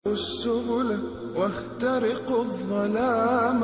السبل واخترقوا الظلام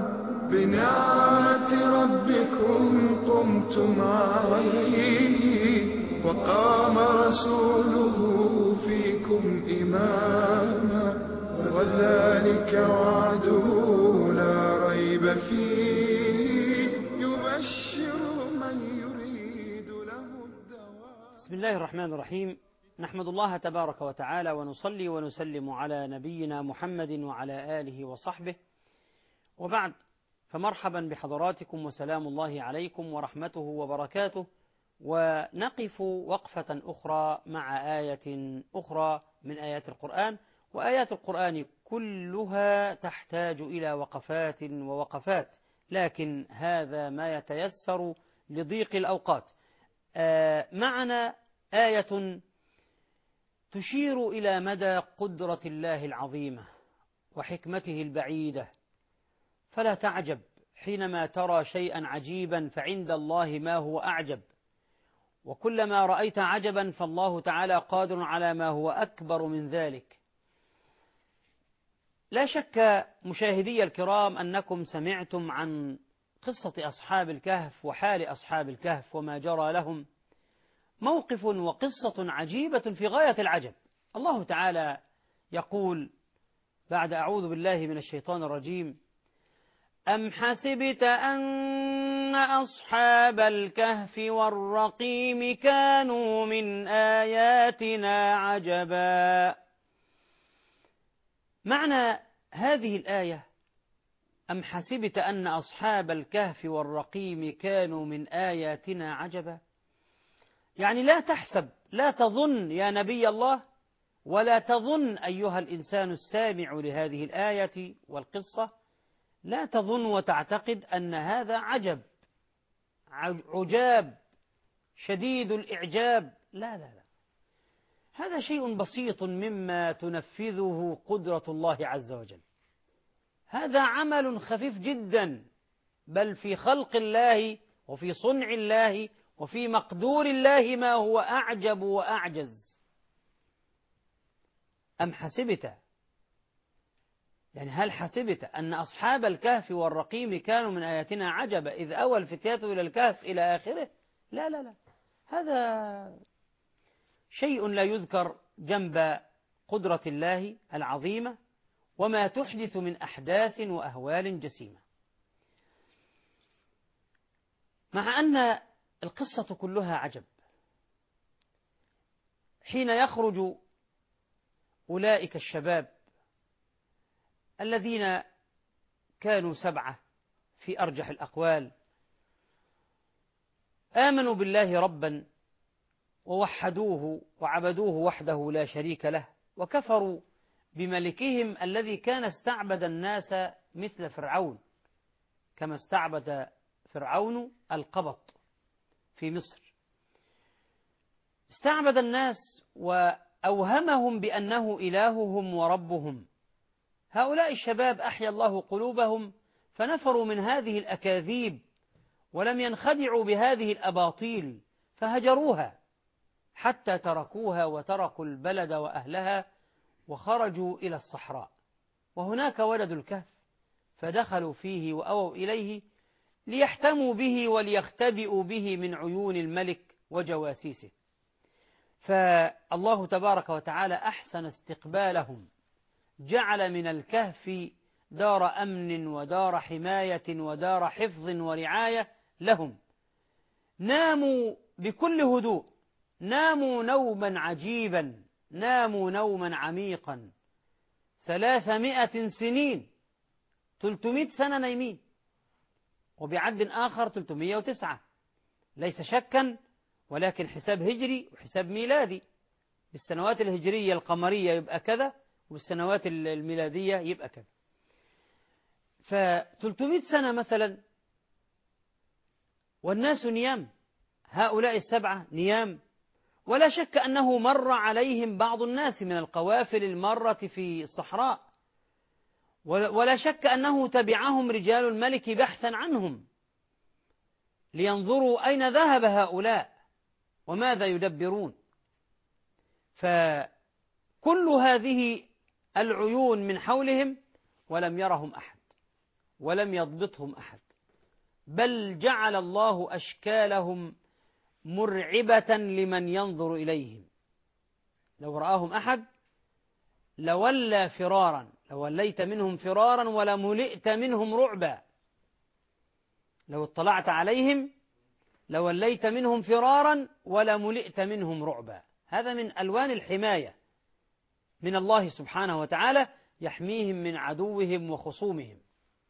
بنعمة ربكم قمتم عليه وقام رسوله فيكم إماما وذلك وعده لا ريب فيه يبشر من يريد له الدوام. بسم الله الرحمن الرحيم. نحمد الله تبارك وتعالى ونصلي ونسلم على نبينا محمد وعلى آله وصحبه، وبعد، فمرحبا بحضراتكم وسلام الله عليكم ورحمته وبركاته. ونقف وقفة أخرى مع آية أخرى من آيات القرآن، وآيات القرآن كلها تحتاج إلى وقفات ووقفات، لكن هذا ما يتيسر لضيق الأوقات. معنا آية تشير إلى مدى قدرة الله العظيمة وحكمته البعيدة، فلا تعجب حينما ترى شيئا عجيبا فعند الله ما هو أعجب، وكلما رأيت عجبا فالله تعالى قادر على ما هو أكبر من ذلك. لا شك مشاهدي الكرام أنكم سمعتم عن قصة أصحاب الكهف وحال أصحاب الكهف وما جرى لهم، موقف وقصة عجيبة في غاية العجب. الله تعالى يقول بعد أعوذ بالله من الشيطان الرجيم: أم حسبت أن أصحاب الكهف والرقيم كانوا من آياتنا عجبا. معنى هذه الآية: أم حسبت أن أصحاب الكهف والرقيم كانوا من آياتنا عجبا، يعني لا تحسب، لا تظن يا نبي الله، ولا تظن أيها الإنسان السامع لهذه الآية والقصة، لا تظن وتعتقد أن هذا عجاب شديد الإعجاب. لا لا لا، هذا شيء بسيط مما تنفذه قدرة الله عز وجل. هذا عمل خفيف جدا، بل في خلق الله وفي صنع الله وفي مقدور الله ما هو أعجب وأعجز. أم حسبت، يعني هل حسبت أن أصحاب الكهف والرقيم كانوا من آياتنا عجبا إذ أوى الفتية إلى الكهف إلى آخره؟ لا لا لا، هذا شيء لا يذكر جنب قدرة الله العظيمة وما تحدث من أحداث وأهوال جسيمة. مع أن القصة كلها عجب، حين يخرج أولئك الشباب الذين كانوا 7 في أرجح الأقوال، آمنوا بالله ربا ووحدوه وعبدوه وحده لا شريك له، وكفروا بملكهم الذي كان استعبد الناس مثل فرعون، كما استعبد فرعون القبط في مصر. استعبد الناس وأوهمهم بأنه إلههم وربهم. هؤلاء الشباب أحيا الله قلوبهم فنفروا من هذه الأكاذيب ولم ينخدعوا بهذه الأباطيل، فهجروها حتى تركوها وتركوا البلد وأهلها وخرجوا إلى الصحراء، وهناك وجدوا الكهف فدخلوا فيه وأووا إليه ليحتموا به وليختبئوا به من عيون الملك وجواسيسه. فالله تبارك وتعالى أحسن استقبالهم، جعل من الكهف دار أمن ودار حماية ودار حفظ ورعاية لهم. ناموا بكل هدوء، ناموا نوما عجيبا، ناموا نوما عميقا 300 سنين، 300 سنة نايمين، وبعد آخر 309، ليس شكا ولكن حساب هجري وحساب ميلادي. بالسنوات الهجرية القمرية يبقى كذا، وبالسنوات الميلادية يبقى كذا. ف300 سنة مثلا والناس نيام، هؤلاء ال7 نيام. ولا شك أنه مر عليهم بعض الناس من القوافل المارة في الصحراء، ولا شك أنه تبعهم رجال الملك بحثا عنهم لينظروا أين ذهب هؤلاء وماذا يدبرون. فكل هذه العيون من حولهم ولم يرهم أحد ولم يضبطهم أحد، بل جعل الله أشكالهم مرعبة لمن ينظر إليهم. لو رآهم أحد لولى فرارا، لوليت منهم فرارا ولملئت منهم رعبا. لو اطلعت عليهم لوليت منهم فرارا ولملئت منهم رعبا. هذا من ألوان الحماية من الله سبحانه وتعالى، يحميهم من عدوهم وخصومهم.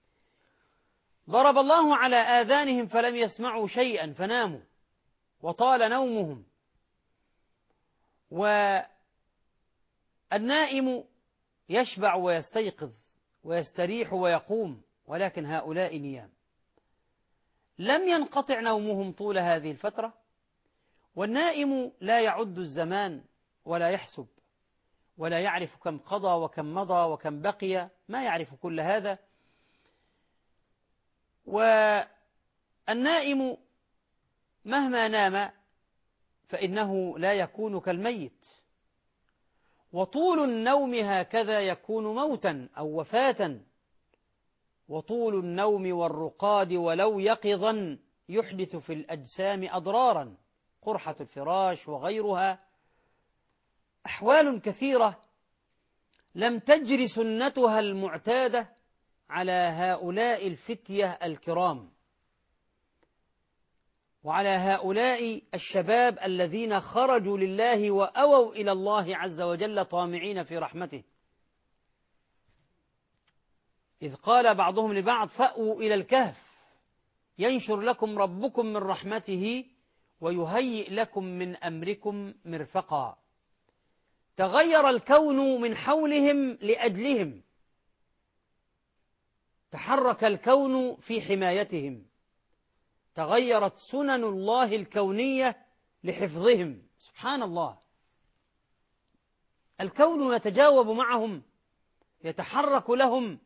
ضرب الله على آذانهم فلم يسمعوا شيئا فناموا وطال نومهم. والنائم يشبع ويستيقظ ويستريح ويقوم، ولكن هؤلاء نيام لم ينقطع نومهم طول هذه الفترة. والنائم لا يعد الزمان ولا يحسب ولا يعرف كم قضى وكم مضى وكم بقي، ما يعرف كل هذا. والنائم مهما نام فإنه لا يكون كالميت، وطول النوم هكذا يكون موتا أو وفاة. وطول النوم والرقاد ولو يقظا يحدث في الأجسام أضرارا، قرحة الفراش وغيرها، أحوال كثيرة لم تجر سنتها المعتادة على هؤلاء الفتية الكرام وعلى هؤلاء الشباب الذين خرجوا لله وأووا إلى الله عز وجل طامعين في رحمته. إذ قال بعضهم لبعض: فأووا إلى الكهف ينشر لكم ربكم من رحمته ويهيئ لكم من أمركم مرفقا. تغير الكون من حولهم لأجلهم، تحرك الكون في حمايتهم، تغيرت سنن الله الكونية لحفظهم. سبحان الله، الكون يتجاوب معهم، يتحرك لهم.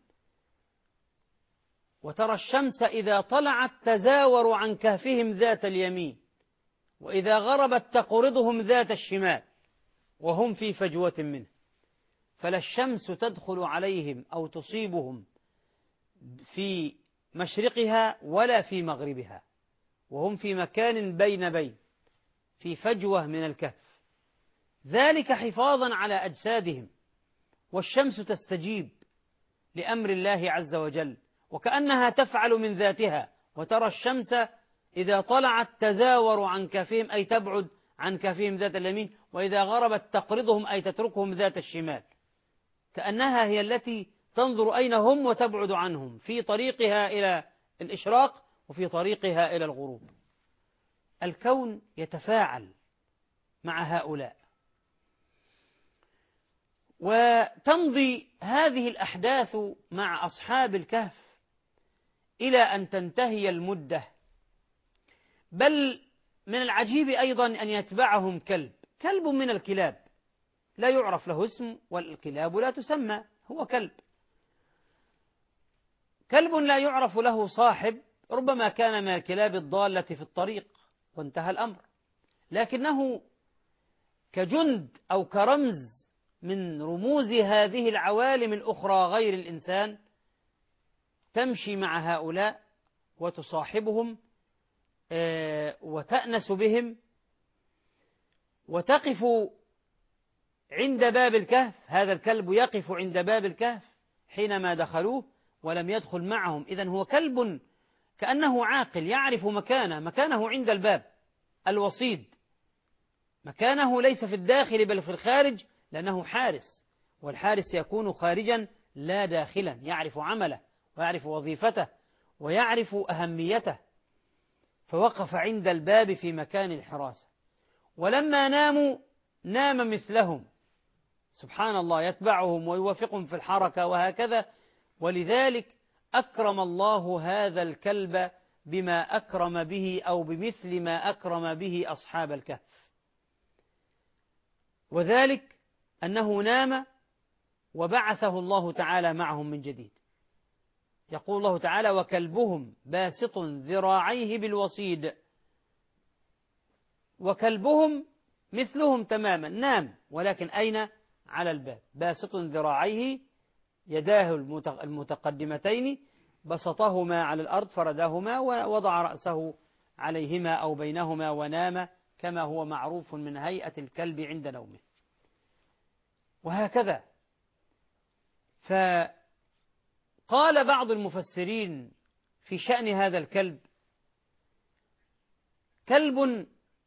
وترى الشمس إذا طلعت تزاور عن كهفهم ذات اليمين، وإذا غربت تقرضهم ذات الشمال، وهم في فجوة منه. فلا الشمس تدخل عليهم أو تصيبهم في مشرقها ولا في مغربها، وهم في مكان بين في فجوة من الكهف، ذلك حفاظا على أجسادهم. والشمس تستجيب لأمر الله عز وجل وكأنها تفعل من ذاتها. وترى الشمس إذا طلعت تزاور عن كهفهم، أي تبعد عن كهفهم ذات اليمين، وإذا غربت تقرضهم، أي تتركهم ذات الشمال، كأنها هي التي تنظر أين هم وتبعد عنهم في طريقها إلى الإشراق وفي طريقها إلى الغروب. الكون يتفاعل مع هؤلاء، وتمضي هذه الأحداث مع أصحاب الكهف إلى أن تنتهي المدة. بل من العجيب أيضا أن يتبعهم كلب من الكلاب لا يعرف له اسم، والكلاب لا تسمى، هو كلب لا يعرف له صاحب، ربما كان من الكلاب الضالة في الطريق وانتهى الأمر، لكنه كجند أو كرمز من رموز هذه العوالم الأخرى غير الإنسان، تمشي مع هؤلاء وتصاحبهم وتأنس بهم، وتقف عند باب الكهف. هذا الكلب يقف عند باب الكهف حينما دخلوه ولم يدخل معهم. إذن هو كلب كأنه عاقل، يعرف مكانه عند الباب الوصيد، مكانه ليس في الداخل بل في الخارج، لأنه حارس، والحارس يكون خارجا لا داخلا، يعرف عمله ويعرف وظيفته ويعرف أهميته. فوقف عند الباب في مكان الحراسة، ولما ناموا نام مثلهم. سبحان الله، يتبعهم ويوافقهم في الحركة وهكذا. ولذلك أكرم الله هذا الكلب بما أكرم به أو بمثل ما أكرم به أصحاب الكهف، وذلك أنه نام وبعثه الله تعالى معهم من جديد. يقول الله تعالى: وكلبهم باسط ذراعيه بالوصيد. وكلبهم مثلهم تماما، نام، ولكن أين؟ على الباب باسط ذراعيه يداه المتقدمتين بسطهما على الأرض فردهما ووضع رأسه عليهما أو بينهما ونام كما هو معروف من هيئة الكلب عند نومه. وهكذا. فقال بعض المفسرين في شأن هذا الكلب: كلب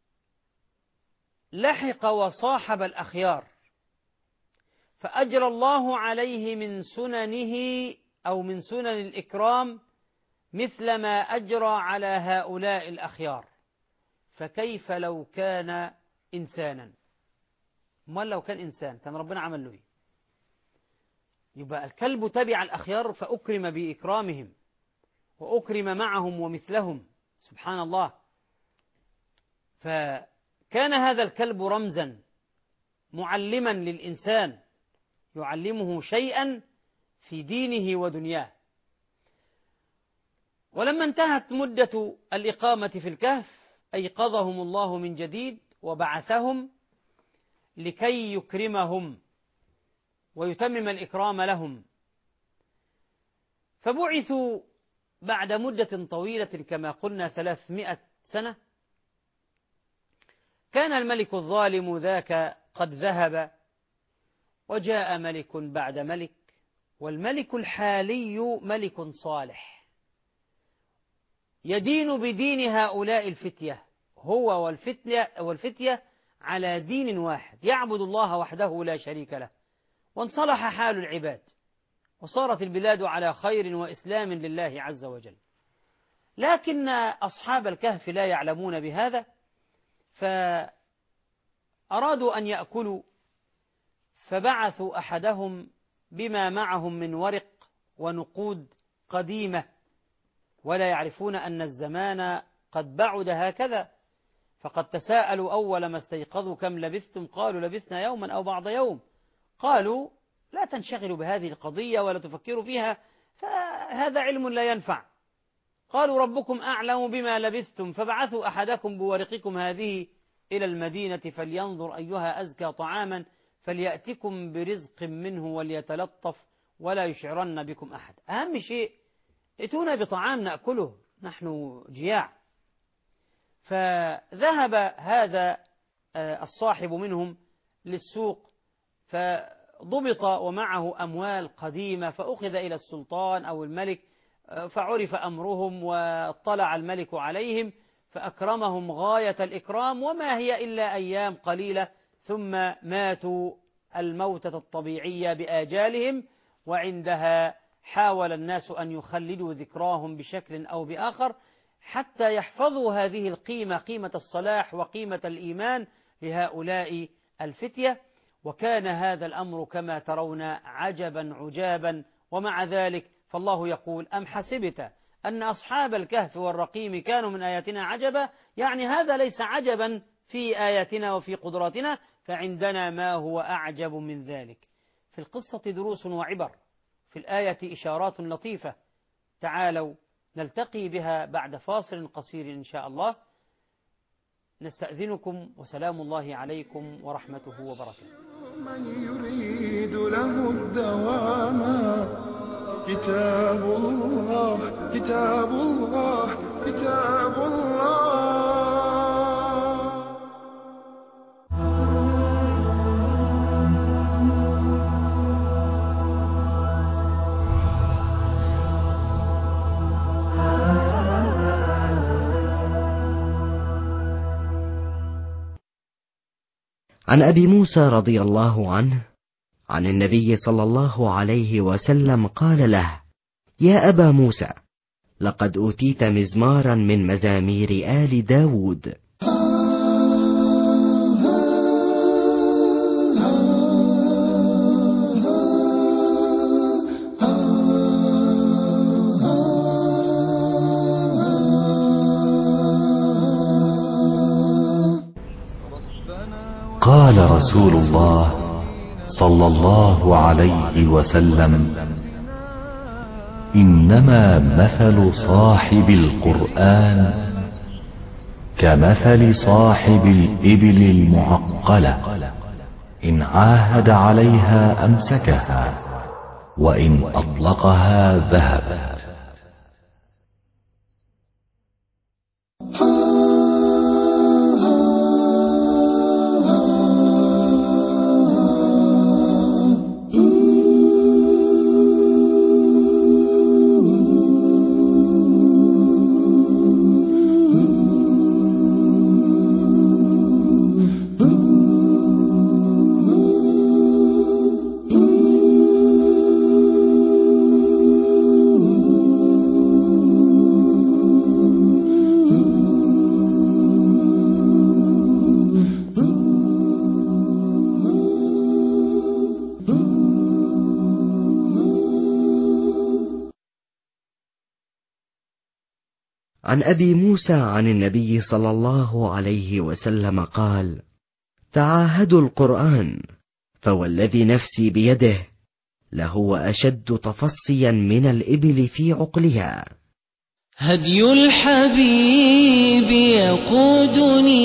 لحق وصاحب الأخيار فأجرى الله عليه من سننه أو من سنن الإكرام مثل ما أجرى على هؤلاء الأخيار، فكيف لو كان إنسانا؟ ما لو كان إنسان كان ربنا عمل له إيه؟ يبقى الكلب تبع الأخيار فأكرم بإكرامهم وأكرم معهم ومثلهم، سبحان الله. فكان هذا الكلب رمزا معلما للإنسان يعلمه شيئا في دينه ودنياه. ولما انتهت مدة الإقامة في الكهف أيقظهم الله من جديد وبعثهم لكي يكرمهم ويتمم الإكرام لهم، فبعثوا بعد مدة طويلة كما قلنا 300 سنة. كان الملك الظالم ذاك قد ذهب وجاء ملك بعد ملك، والملك الحالي ملك صالح يدين بدين هؤلاء الفتية، هو والفتية على دين واحد، يعبد الله وحده لا شريك له، وانصلح حال العباد وصارت البلاد على خير وإسلام لله عز وجل. لكن أصحاب الكهف لا يعلمون بهذا، فأرادوا أن يأكلوا، فبعثوا أحدهم بما معهم من ورق ونقود قديمة، ولا يعرفون أن الزمان قد بعد هكذا. فقد تساءلوا أول ما استيقظوا: كم لبثتم؟ قالوا: لبثنا يوما أو بعض يوم. قالوا: لا تنشغلوا بهذه القضية ولا تفكروا فيها، فهذا علم لا ينفع. قالوا: ربكم أعلم بما لبثتم، فبعثوا أحدكم بورقكم هذه إلى المدينة فلينظر أيها أزكى طعاما فليأتكم برزق منه وليتلطف ولا يشعرن بكم أحد. أهم شيء ائتونا بطعام نأكله، نحن جياع. فذهب هذا الصاحب منهم للسوق فضبط ومعه أموال قديمة، فأخذ إلى السلطان أو الملك، فعرف أمرهم واطلع الملك عليهم فأكرمهم غاية الإكرام، وما هي إلا أيام قليلة ثم ماتوا الموتة الطبيعية بآجالهم. وعندها حاول الناس أن يخلدوا ذكراهم بشكل أو بآخر حتى يحفظوا هذه القيمة، قيمة الصلاح وقيمة الإيمان لهؤلاء الفتية. وكان هذا الأمر كما ترون عجبا عجابا. ومع ذلك فالله يقول: أم حسبت أن أصحاب الكهف والرقيم كانوا من آياتنا عجبا؟ يعني هذا ليس عجبا في آياتنا وفي قدراتنا، فعندنا ما هو أعجب من ذلك. في القصة دروس وعبر، في الآية إشارات لطيفة. تعالوا نلتقي بها بعد فاصل قصير إن شاء الله. نستأذنكم وسلام الله عليكم ورحمته وبركاته. من يريد له الدوام كتاب الله كتاب الله كتاب الله. عن أبي موسى رضي الله عنه عن النبي صلى الله عليه وسلم قال له: يا أبا موسى، لقد أوتيت مزمارا من مزامير آل داود. قال رسول الله صلى الله عليه وسلم: إنما مثل صاحب القرآن كمثل صاحب الإبل المعقلة إن عاهد عليها أمسكها وإن أطلقها ذهبت. عن أبي موسى عن النبي صلى الله عليه وسلم قال: تعاهدوا القرآن، فوالذي نفسي بيده لهو أشد تفصيا من الإبل في عقلها. هدي الحبيب يقودني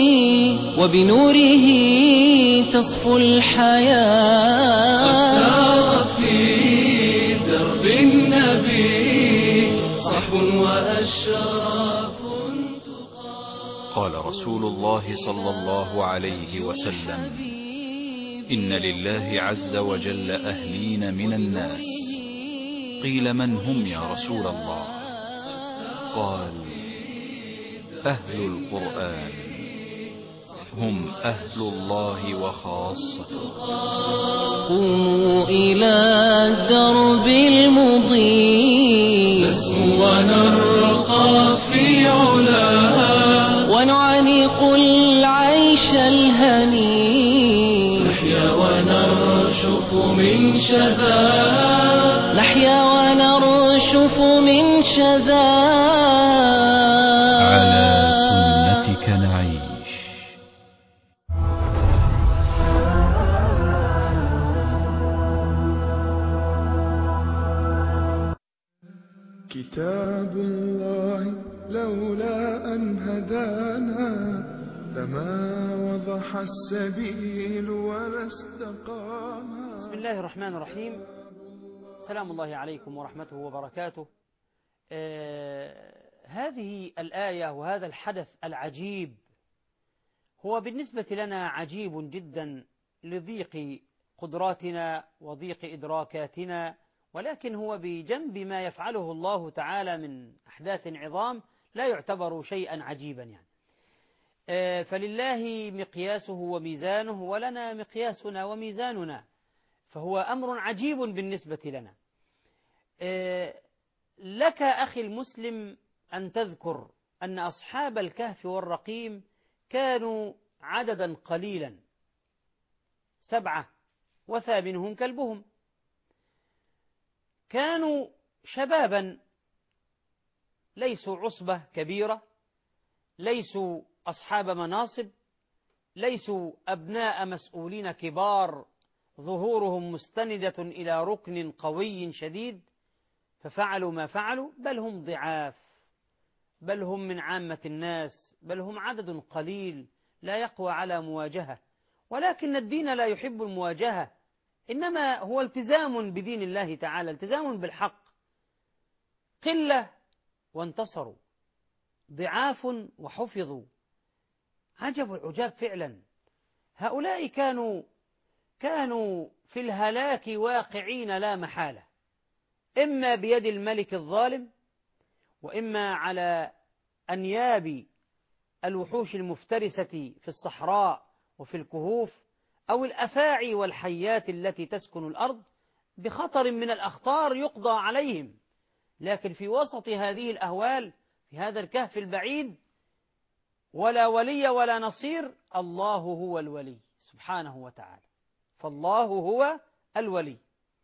وبنوره تصفو الحياة. أسار في درب النبي صحب وأشراف. قال رسول الله صلى الله عليه وسلم: إن لله عز وجل أهلين من الناس. قيل: من هم يا رسول الله؟ قال: أهل القرآن، هم أهل الله وخاصته. قوموا إلى الدرب المضيء نسمو ونرقى في علاها، ونعانق العيش الهني. نحيا ونرشف من شذا، نحيا ونرشف من شذا. على سنتك نعيش. كتاب الله لولا أن هدانا لما وضح السبيل ولا استقاما. بسم الله الرحمن الرحيم. سلام الله عليكم ورحمته وبركاته. هذه الآية وهذا الحدث العجيب هو بالنسبة لنا عجيب جدا لضيق قدراتنا وضيق إدراكاتنا، ولكن هو بجنب ما يفعله الله تعالى من أحداث عظام لا يعتبر شيئا عجيبا يعني. فلله مقياسه وميزانه ولنا مقياسنا وميزاننا، فهو أمر عجيب بالنسبة لنا. لك أخي المسلم أن تذكر أن أصحاب الكهف والرقيم كانوا عددا قليلا 7 وثامنهم كلبهم. كانوا شبابا ليسوا عصبة كبيرة، ليسوا أصحاب مناصب، ليسوا أبناء مسؤولين كبار ظهورهم مستندة إلى ركن قوي شديد ففعلوا ما فعلوا، بل هم ضعاف، بل هم من عامة الناس، بل هم عدد قليل لا يقوى على مواجهة. ولكن الدين لا يحب المواجهة، إنما هو التزام بدين الله تعالى، التزام بالحق. قلة وانتصروا، ضعاف وحفظوا. عجب العجاب فعلا. هؤلاء كانوا في الهلاك واقعين لا محالة، إما بيد الملك الظالم، وإما على أنياب الوحوش المفترسة في الصحراء وفي الكهوف، أو الأفاعي والحيات التي تسكن الأرض، بخطر من الأخطار يقضى عليهم. لكن في وسط هذه الأهوال، في هذا الكهف البعيد، ولا ولي ولا نصير، الله هو الولي سبحانه وتعالى، فالله هو الولي.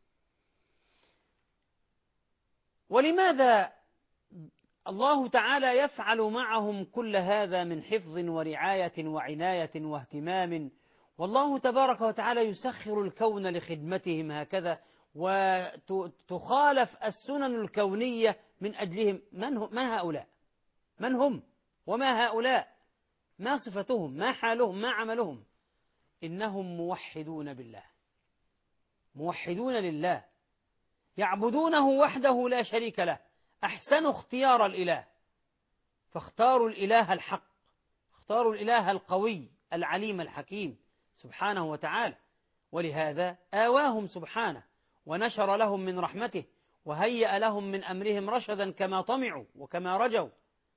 ولماذا الله تعالى يفعل معهم كل هذا من حفظ ورعاية وعناية واهتمام؟ والله تبارك وتعالى يسخر الكون لخدمتهم هكذا، وتخالف السنن الكونية من أجلهم. من هؤلاء؟ من هم؟ وما هؤلاء؟ ما صفتهم؟ ما حالهم؟ ما عملهم؟ إنهم موحدون بالله، موحدون لله، يعبدونه وحده لا شريك له، أحسنوا اختيار الإله، فاختاروا الإله الحق، اختاروا الإله القوي العليم الحكيم سبحانه وتعالى، ولهذا آواهم سبحانه ونشر لهم من رحمته وهيأ لهم من أمرهم رشدا كما طمعوا وكما رجوا.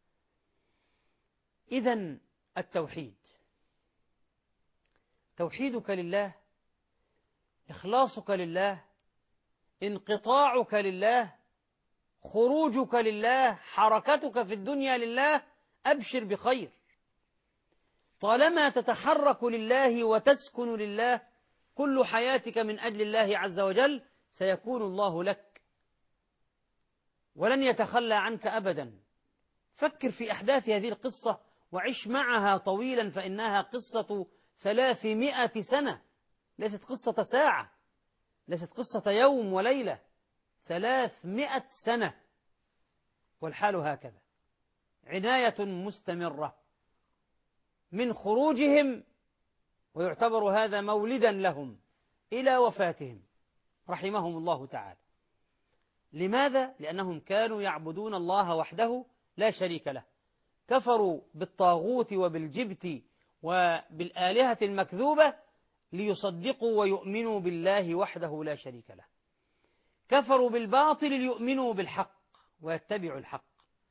إذن التوحيد، توحيدك لله، إخلاصك لله، انقطاعك لله، خروجك لله، حركتك في الدنيا لله، أبشر بخير. طالما تتحرك لله وتسكن لله، كل حياتك من أجل الله عز وجل، سيكون الله لك ولن يتخلى عنك أبدا. فكر في أحداث هذه القصة وعش معها طويلا، فإنها قصة 300 سنة، ليست قصة ساعة، ليست قصة يوم وليلة، 300 سنة، والحال هكذا، عناية مستمرة من خروجهم، ويعتبر هذا مولدا لهم إلى وفاتهم رحمهم الله تعالى. لماذا؟ لأنهم كانوا يعبدون الله وحده لا شريك له، كفروا بالطاغوت وبالجبت وبالآلهة المكذوبة ليصدقوا ويؤمنوا بالله وحده لا شريك له، كفروا بالباطل ليؤمنوا بالحق ويتبعوا الحق.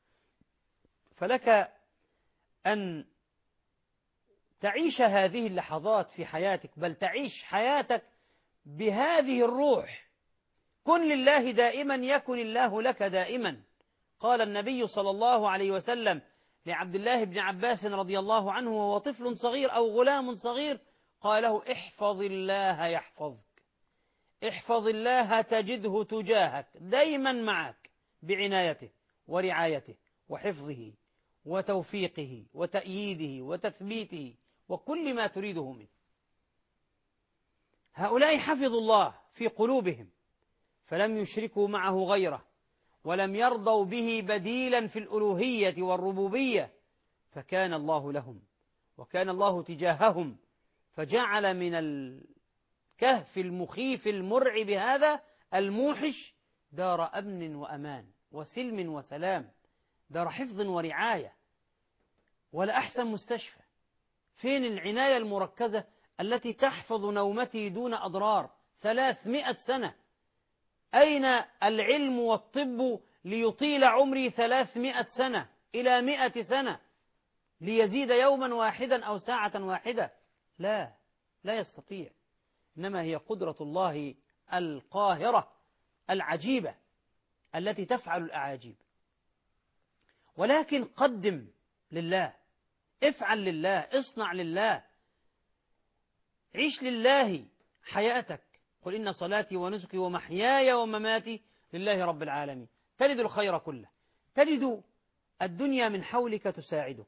فلك أن تعيش هذه اللحظات في حياتك، بل تعيش حياتك بهذه الروح، كن لله دائما يكن الله لك دائما. قال النبي صلى الله عليه وسلم لعبد الله بن عباس رضي الله عنه وهو طفل صغير أو غلام صغير، قال له: احفظ الله يحفظك، احفظ الله تجده تجاهك، دايما معك بعنايته ورعايته وحفظه وتوفيقه وتأييده وتثبيته وكل ما تريده منه. هؤلاء حفظوا الله في قلوبهم فلم يشركوا معه غيره، ولم يرضوا به بديلا في الألوهية والربوبية، فكان الله لهم وكان الله تجاههم، فجعل من الكهف المخيف المرعب هذا الموحش دار أمن وأمان وسلم وسلام، دار حفظ ورعاية. ولا أحسن مستشفى، فين العناية المركزة التي تحفظ نومتي دون أضرار 300 سنة؟ أين العلم والطب ليطيل عمري 300 سنة إلى 100 سنة ليزيد يوما واحدا أو ساعة واحدة؟ لا يستطيع. إنما هي قدرة الله القاهرة العجيبة التي تفعل الأعاجيب. ولكن قدم لله، افعل لله، اصنع لله، عيش لله حياتك. قل إن صلاتي ونسكي ومحياي ومماتي لله رب العالمين. تجد الخير كله، تجد الدنيا من حولك تساعدك.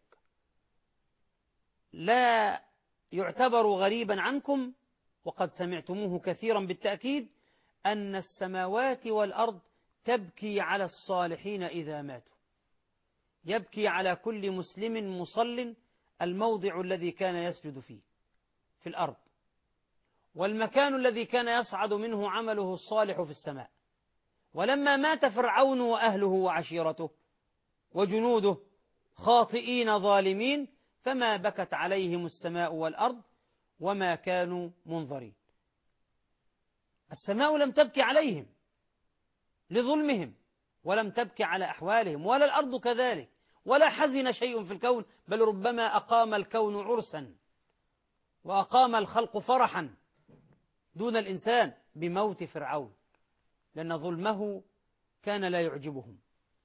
لا يعتبر غريبا عنكم، وقد سمعتموه كثيرا بالتأكيد، أن السماوات والأرض تبكي على الصالحين إذا ماتوا، يبكي على كل مسلم مصل الموضع الذي كان يسجد فيه في الأرض، والمكان الذي كان يصعد منه عمله الصالح في السماء. ولما مات فرعون وأهله وعشيرته وجنوده خاطئين ظالمين، فما بكت عليهم السماء والأرض وما كانوا منظرين. السماء لم تبكي عليهم لظلمهم، ولم تبكي على أحوالهم، ولا الأرض كذلك، ولا حزن شيء في الكون، بل ربما أقام الكون عرسا وأقام الخلق فرحا دون الإنسان بموت فرعون، لأن ظلمه كان لا يعجبهم.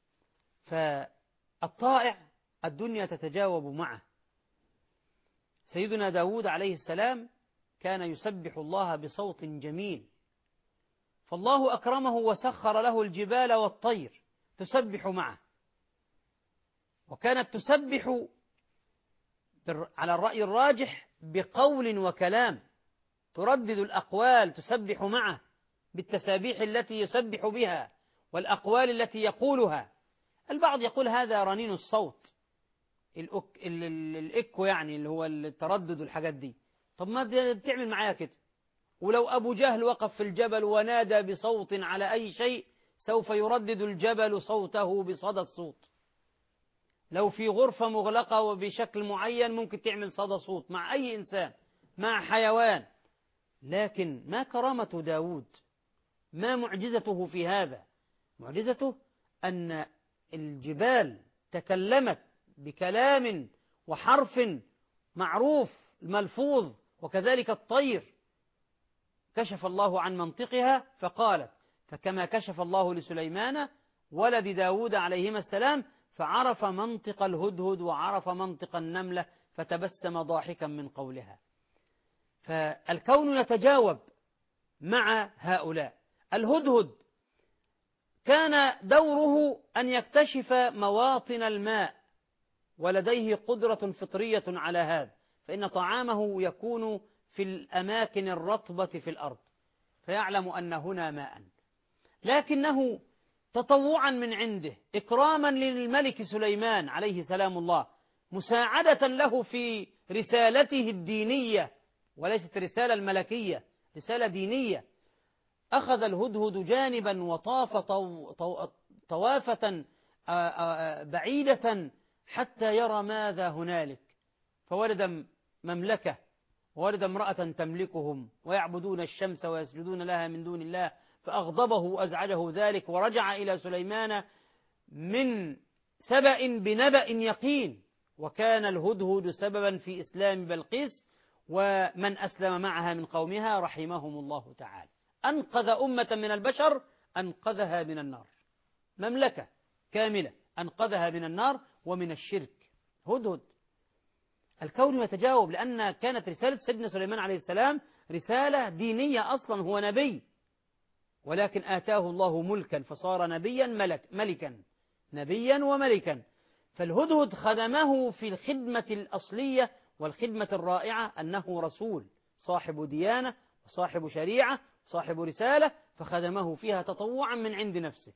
فالطائع الدنيا تتجاوب معه. سيدنا داود عليه السلام كان يسبح الله بصوت جميل، فالله أكرمه وسخر له الجبال والطير تسبح معه، وكانت تسبح على الرأي الراجح بقول وكلام، تردد الأقوال تسبح معه بالتسابيح التي يسبح بها والأقوال التي يقولها. البعض يقول هذا رنين الصوت، الإكو يعني اللي هو التردد والحاجات دي، طب ما بتعمل معايا كده؟ ولو أبو جهل وقف في الجبل ونادى بصوت على أي شيء سوف يردد الجبل صوته بصدى الصوت. لو في غرفة مغلقة وبشكل معين ممكن تعمل صدى صوت مع أي إنسان، مع حيوان. لكن ما كرامة داود؟ ما معجزته في هذا؟ معجزته أن الجبال تكلمت بكلام وحرف معروف ملفوظ، وكذلك الطير كشف الله عن منطقها فقالت، فكما كشف الله لسليمان ولد داود عليهما السلام فعرف منطق الهدهد وعرف منطق النملة فتبسم ضاحكا من قولها. فالكون يتجاوب مع هؤلاء. الهدهد كان دوره أن يكتشف مواطن الماء، ولديه قدرة فطرية على هذا، فإن طعامه يكون في الأماكن الرطبة في الأرض، فيعلم أن هنا ماء. لكنه تطوعا من عنده، إكراما للملك سليمان عليه سلام الله، مساعدة له في رسالته الدينية وليست رسالة الملكية، رسالة دينية، أخذ الهدهد جانبا وطاف طوافة بعيدة حتى يرى ماذا هنالك، فولد مملكة، وولد امرأة تملكهم ويعبدون الشمس ويسجدون لها من دون الله، فأغضبه وأزعجه ذلك، ورجع إلى سليمان من سبأ بنبأ يقين، وكان الهدهد سببا في إسلام بلقيس ومن أسلم معها من قومها رحمهم الله تعالى. أنقذ أمة من البشر، أنقذها من النار، مملكة كاملة أنقذها من النار ومن الشرك. هدهد. الكون يتجاوب، لأن كانت رسالة سيدنا سليمان عليه السلام رسالة دينية أصلا، هو نبي، ولكن آتاه الله ملكا فصار نبيا ملكا، نبيا وملكا. فالهدهد خدمه في الخدمة الأصلية والخدمة الرائعة، أنه رسول صاحب ديانة وصاحب شريعة صاحب رسالة، فخدمه فيها تطوعا من عند نفسه.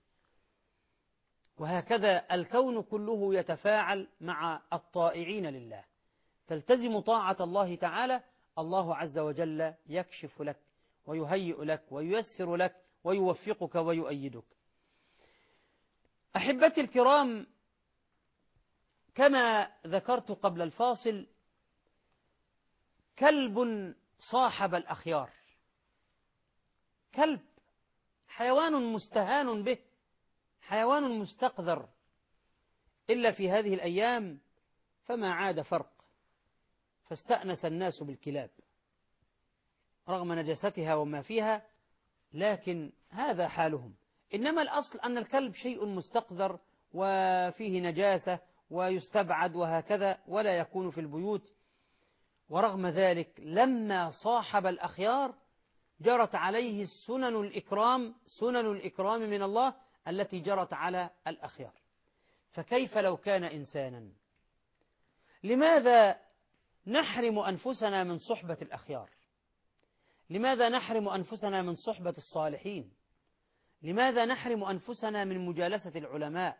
وهكذا الكون كله يتفاعل مع الطائعين لله. تلتزم طاعة الله تعالى، الله عز وجل يكشف لك ويهيئ لك وييسر لك ويوفقك ويؤيدك. أحبتي الكرام، كما ذكرت قبل الفاصل، كلب صاحب الأخيار، كلب حيوان مستهان به، حيوان مستقذر، إلا في هذه الأيام فما عاد فرق، فاستأنس الناس بالكلاب رغم نجاستها وما فيها، لكن هذا حالهم. إنما الأصل أن الكلب شيء مستقذر وفيه نجاسة ويستبعد وهكذا، ولا يكون في البيوت. ورغم ذلك لما صاحب الأخيار جرت عليه سنن الإكرام من الله التي جرت على الأخيار. فكيف لو كان إنسانا؟ لماذا نحرم أنفسنا من صحبة الأخيار؟ لماذا نحرم أنفسنا من صحبة الصالحين؟ لماذا نحرم أنفسنا من مجالسة العلماء؟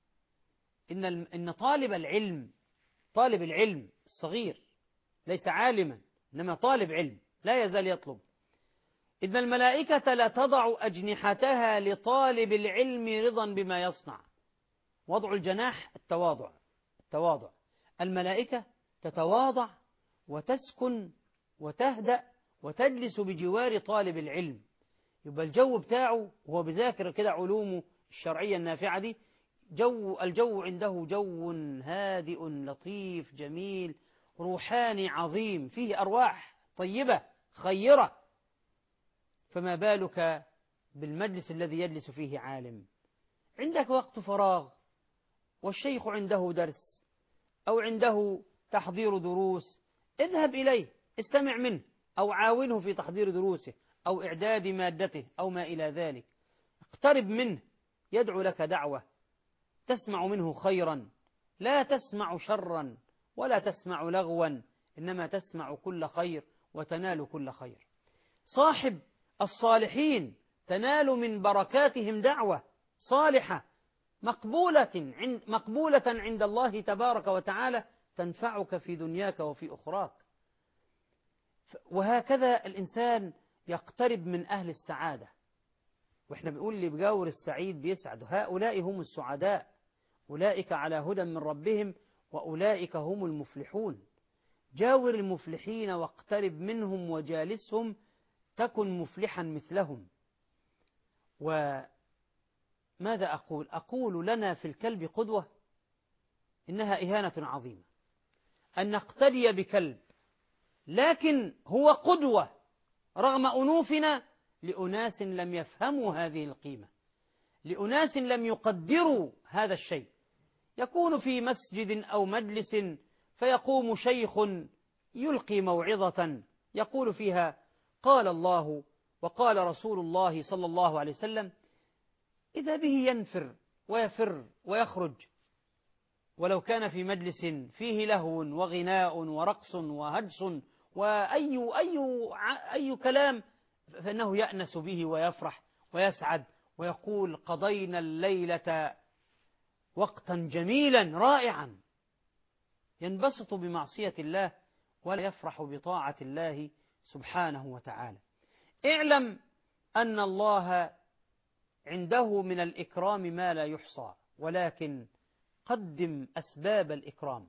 إن طالب العلم الصغير ليس عالما، إنما طالب علم لا يزال يطلب. إن الملائكة لا تضع أجنحتها لطالب العلم رضا بما يصنع. وضع الجناح التواضع. الملائكة تتواضع وتسكن وتهدأ وتجلس بجوار طالب العلم. يبقى الجو بتاعه وهو بذاكر كده علومه الشرعية النافعة دي، الجو عنده جو هادئ لطيف جميل روحاني عظيم، فيه أرواح طيبة خيرة. فما بالك بالمجلس الذي يجلس فيه عالم؟ عندك وقت فراغ والشيخ عنده درس أو عنده تحضير دروس، اذهب إليه، استمع منه أو عاونه في تحضير دروسه أو إعداد مادته أو ما إلى ذلك. اقترب منه، يدعو لك دعوة، تسمع منه خيرا، لا تسمع شرا ولا تسمع لغوا، إنما تسمع كل خير وتنال كل خير. صاحب الصالحين تنال من بركاتهم دعوة صالحة مقبولة عند الله تبارك وتعالى، تنفعك في دنياك وفي أخراك. وهكذا الإنسان يقترب من أهل السعادة، وإحنا بنقول اللي بجاور السعيد بيسعد، هؤلاء هم السعداء، أولئك على هدى من ربهم وأولئك هم المفلحون. جاور المفلحين واقترب منهم وجالسهم تكن مفلحا مثلهم. وماذا أقول لنا في الكلب قدوة، إنها إهانة عظيمة أن نقتدي بكلب، لكن هو قدوة رغم أنوفنا لأناس لم يفهموا هذه القيمة، لأناس لم يقدروا هذا الشيء. يكون في مسجد أو مجلس فيقوم شيخ يلقي موعظة يقول فيها قال الله وقال رسول الله صلى الله عليه وسلم، إذا به ينفر ويفر ويخرج، ولو كان في مجلس فيه لهو وغناء ورقص وهجص وأي كلام فإنه يأنس به ويفرح ويسعد ويقول قضينا الليلة وقتا جميلا رائعا. ينبسط بمعصية الله ولا يفرح بطاعة الله سبحانه وتعالى. اعلم أن الله عنده من الإكرام ما لا يحصى، ولكن قدم أسباب الإكرام،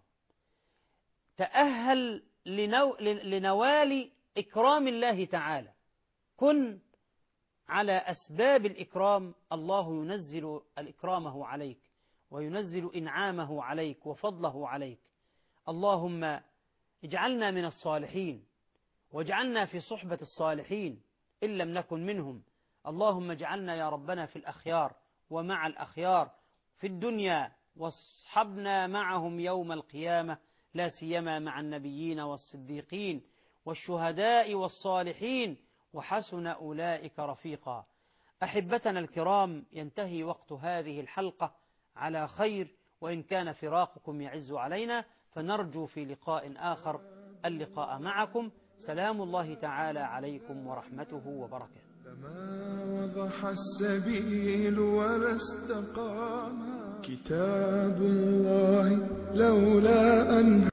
تأهل لنوال إكرام الله تعالى، كن على أسباب الإكرام. الله ينزل الإكرامه عليك وينزل إنعامه عليك وفضله عليك. اللهم اجعلنا من الصالحين واجعلنا في صحبة الصالحين إن لم نكن منهم. اللهم اجعلنا يا ربنا في الأخيار ومع الأخيار في الدنيا، واصحبنا معهم يوم القيامة، لا سيما مع النبيين والصديقين والشهداء والصالحين، وحسن أولئك رفيقا. أحبتنا الكرام، ينتهي وقت هذه الحلقة على خير، وإن كان فراقكم يعز علينا فنرجو في لقاء آخر اللقاء معكم. سلام الله تعالى عليكم ورحمته وبركاته. لما وضح السبيل ولا استقاما كتاب الله لولا أن